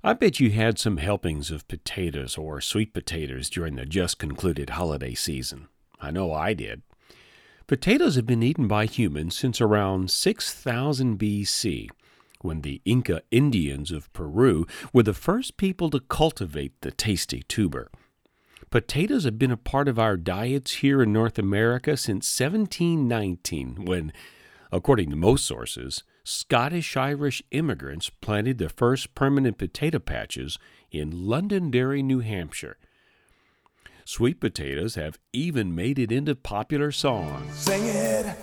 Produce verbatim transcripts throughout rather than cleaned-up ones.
I bet you had some helpings of potatoes or sweet potatoes during the just concluded holiday season. I know I did. Potatoes have been eaten by humans since around six thousand B C, when the Inca Indians of Peru were the first people to cultivate the tasty tuber. Potatoes have been a part of our diets here in North America since seventeen nineteen, when, according to most sources, Scottish-Irish immigrants planted the first permanent potato patches in Londonderry, New Hampshire. Sweet potatoes have even made it into popular songs. Sing it,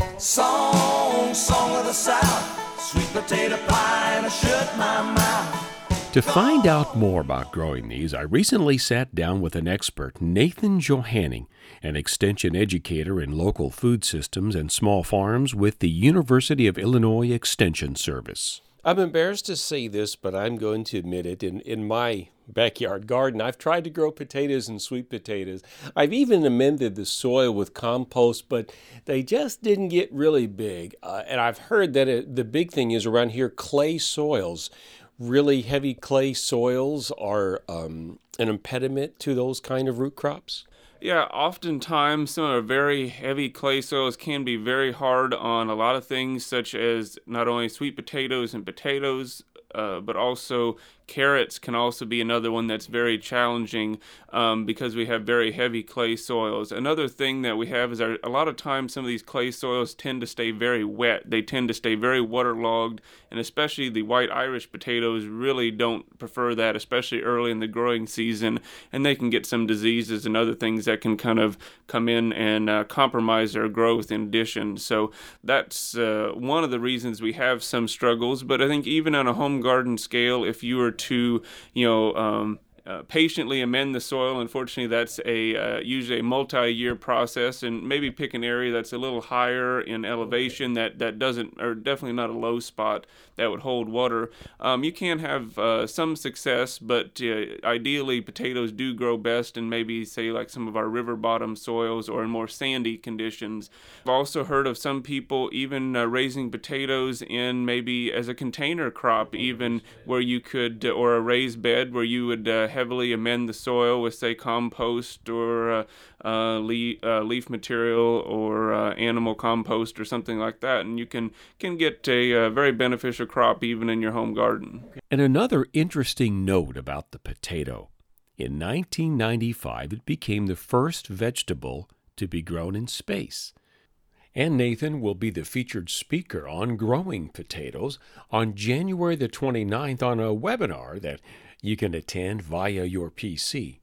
song, song of the South, sweet potato pie and I shut my mouth. To find out more about growing these, I recently sat down with an expert, Nathan Johanning, an extension educator in local food systems and small farms with the University of Illinois Extension Service. I'm embarrassed to say this, but I'm going to admit it. In, in my backyard garden, I've tried to grow potatoes and sweet potatoes. I've even amended the soil with compost, but they just didn't get really big. Uh, and I've heard that it, the big thing is around here, clay soils. Really heavy clay soils are um, an impediment to those kind of root crops? Yeah, oftentimes some of our very heavy clay soils can be very hard on a lot of things, such as not only sweet potatoes and potatoes, uh, but also carrots can also be another one that's very challenging um, because we have very heavy clay soils. Another thing that we have is our, a lot of times some of these clay soils tend to stay very wet. They tend to stay very waterlogged, and especially the white Irish potatoes really don't prefer that, especially early in the growing season, and they can get some diseases and other things that can kind of come in and uh, compromise their growth in addition. So that's uh, one of the reasons we have some struggles, but I think even on a home garden scale, if you were to, you know, um, uh, patiently amend the soil. Unfortunately, that's a uh, usually a multi-year process, and maybe pick an area that's a little higher in elevation that, that doesn't, or definitely not a low spot that would hold water. Um, you can have uh, some success, but uh, ideally potatoes do grow best in maybe, say, like some of our river bottom soils or in more sandy conditions. I've also heard of some people even uh, raising potatoes in maybe as a container crop, even where you could, or a raised bed where you would uh, heavily amend the soil with, say, compost or uh, uh, leaf, uh, leaf material or uh, animal compost or something like that, and you can can get a, a very beneficial crop even in your home garden. And another interesting note about the potato. In nineteen ninety-five, it became the first vegetable to be grown in space. And Nathan will be the featured speaker on growing potatoes on January the twenty-ninth on a webinar that you can attend via your P C.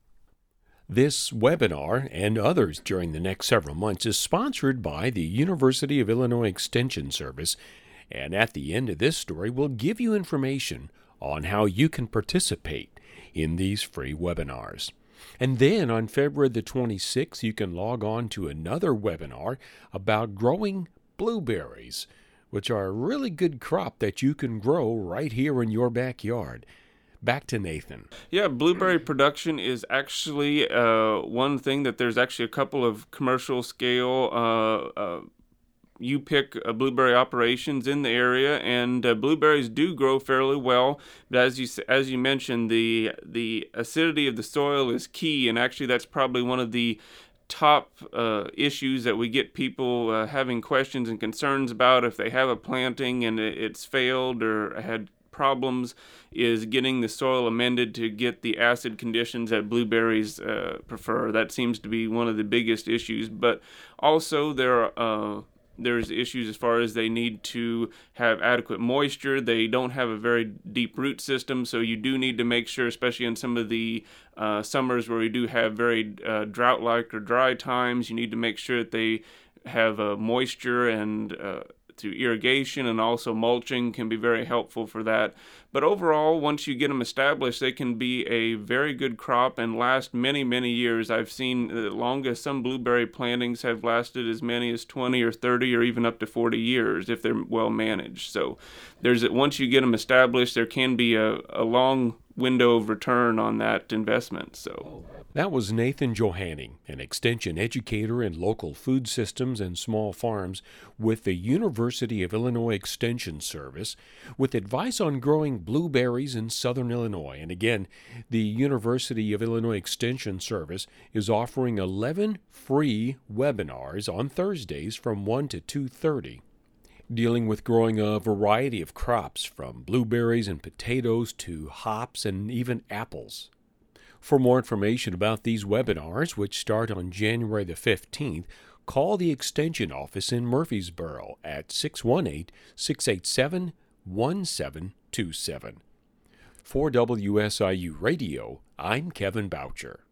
This webinar and others during the next several months is sponsored by the University of Illinois Extension Service, and at the end of this story we'll give you information on how you can participate in these free webinars. And then on February the twenty-sixth, you can log on to another webinar about growing blueberries, which are a really good crop that you can grow right here in your backyard. Back to Nathan. Yeah, blueberry production is actually uh, one thing that there's actually a couple of commercial scale uh, uh, you pick uh, blueberry operations in the area, and uh, blueberries do grow fairly well. But as you as you mentioned, the the acidity of the soil is key, and actually that's probably one of the top uh, issues that we get people uh, having questions and concerns about if they have a planting and it's failed or had problems, is getting the soil amended to get the acid conditions that blueberries uh, prefer. That seems to be one of the biggest issues. But also there are uh, there's issues as far as they need to have adequate moisture. They don't have a very deep root system, so you do need to make sure, especially in some of the uh, summers where we do have very uh, drought-like or dry times, you need to make sure that they have uh, moisture and uh, through irrigation, and also mulching can be very helpful for that. But overall, once you get them established, they can be a very good crop and last many, many years. I've seen the longest some blueberry plantings have lasted as many as twenty or thirty or even up to forty years if they're well managed. So there's once you get them established, there can be a, a long window of return on that investment. So that was Nathan Johanning, an extension educator in local food systems and small farms with the University of Illinois Extension Service, with advice on growing blueberries in southern Illinois. And again, the University of Illinois Extension Service is offering eleven free webinars on Thursdays from one to two thirty. Dealing with growing a variety of crops, from blueberries and potatoes to hops and even apples. For more information about these webinars, which start on January the fifteenth, call the Extension office in Murfreesboro at six one eight, six eight seven, one seven two seven. For W S I U Radio, I'm Kevin Boucher.